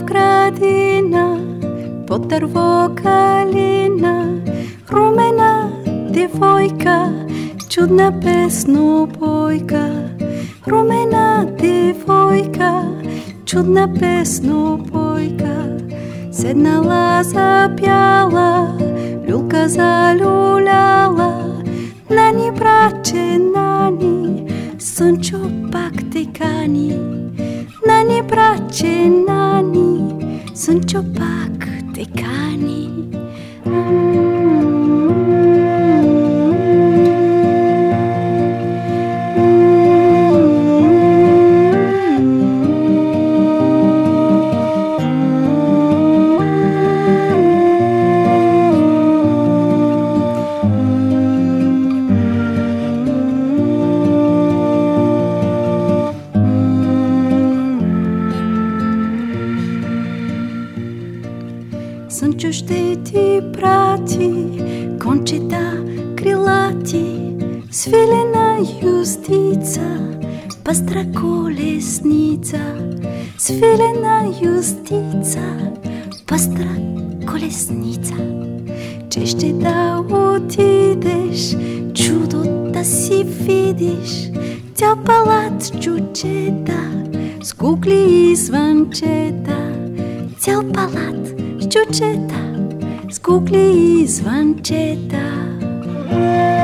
в градина, под дърво калина, румена девойка, чудна песнопойка. Румена девойка, чудна песнопойка, седнала запяла, люлка залюляла. Нани, братче, нани, слънчо пак те кани. Нани, братче, нани, слънчо пак те кани. Слънчо ще ти прати кончета крилати, свилена юстица, пъстра колесница. Свилена юстица, пъстра колесница. Че ще да отидеш, чудо да си видиш, цял палат чучета, с кукли и звънчета. Цял палат с чучета, с кукли и звънчета.